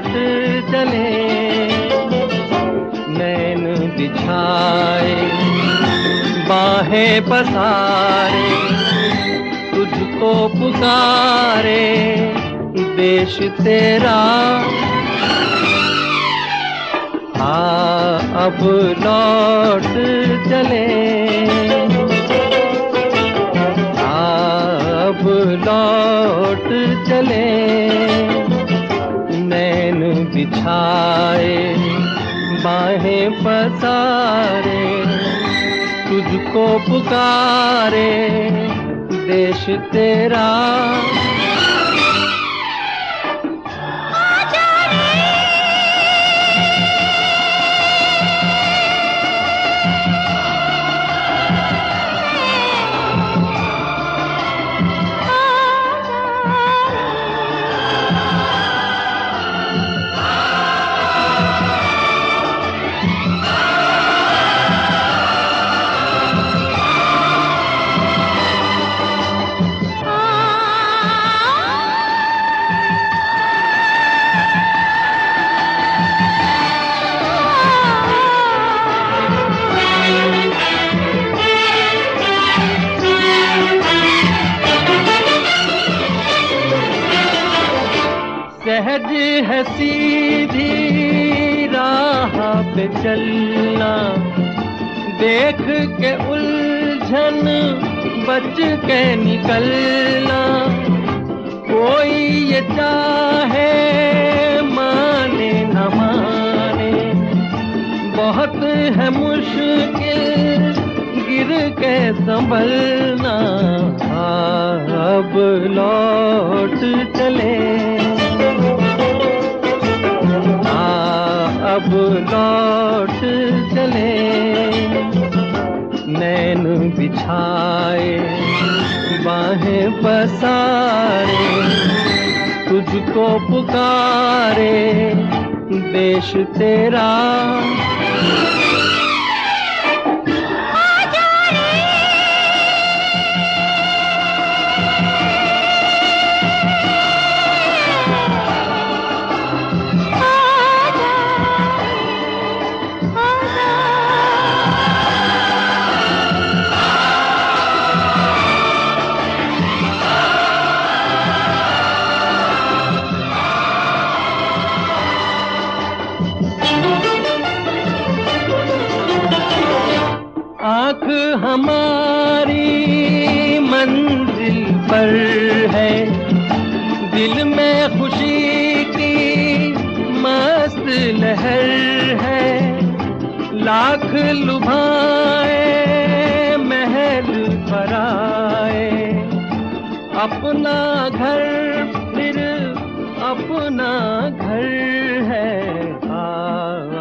चले, नैन बिछाए बाहें पसारे, तुझको पुकारे देश तेरा। अब लौट चले, अब लौट चले, नैन बिछाए बाहें पसारे, तुझको पुकारे देश तेरा। सहज है सीधी राह पे चलना, देख के उलझन बच के निकलना। कोई ये चाहे माने न माने, बहुत है मुश्किल गिर के संभलना। अब लौट चले, अब लौट चले, नैन बिछाए बाहें पसारे, तुझको पुकारे देश तेरा। आँख हमारी मंजिल पर है, दिल में खुशी की मस्त लहर है। लाख लुभाए महल पराए, अपना घर फिर अपना घर है।